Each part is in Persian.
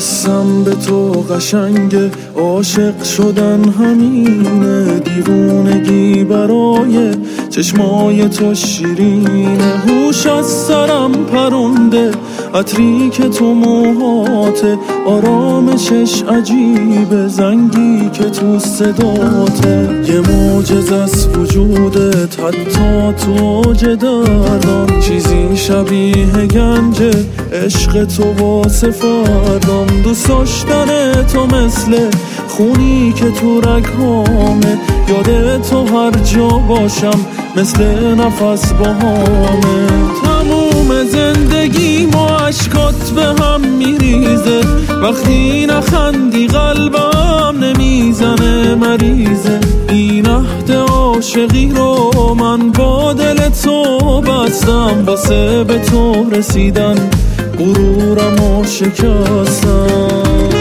قسم به تو قشنگه، عاشق شدن همینه، دیوونگی برای چشمای تو شیرینه. هوش از سرم پرونده، عطری که تو موهاته، آرامشش عجیبه، زنگی که تو صداته. یه معجزه از وجودت حتی تو اوج دردم، چیزی شبیه گنجه عشق تو واسه فردم. دوست داشتن تو مثل خونی که تو رگهامه، یاد تو هر جا باشم مثل نفس باهامه. تموم زندگی ما عشقات به هم میریزه، وقتی نخندی قلبم نمیزنه مریضه. این عهد عاشقی رو من با دل تو بستم، واسه به تو رسیدن غرورمو شکستم.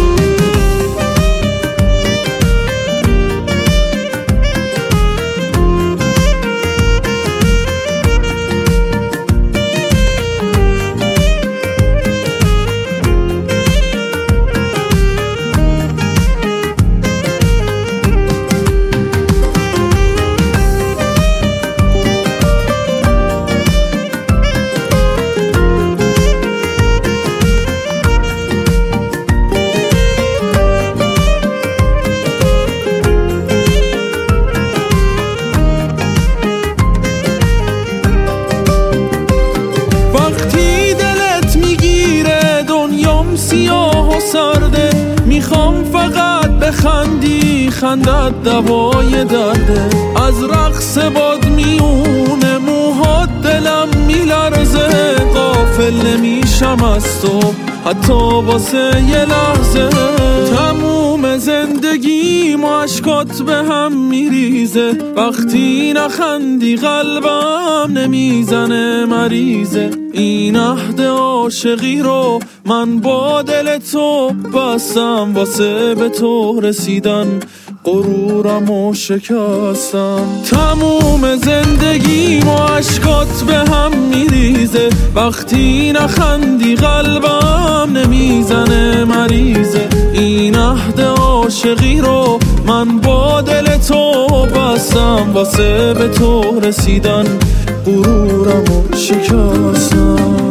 سیاه و سرده، میخوام فقط بخندی، خندت دوای درده. از رقص باد میونه موهات دلم میلرزه، غافل نمیشم از تو حتی واسه یه لحظه. تموم زندگی ما عشقات به هم میریزه، وقتی نخندی قلبم نمیزنه مریضه. این عهد عاشقی رو من با دل تو بستم، واسه به تو رسیدن غرورمو شکستم. تموم زندگی ما عشقات به هم میریزه، وقتی نخندی قلبم نمیزنه مریضه. این عهد عاشقی رو من با دل تو بستم، واسه به تو رسیدن غرورمو شکستم.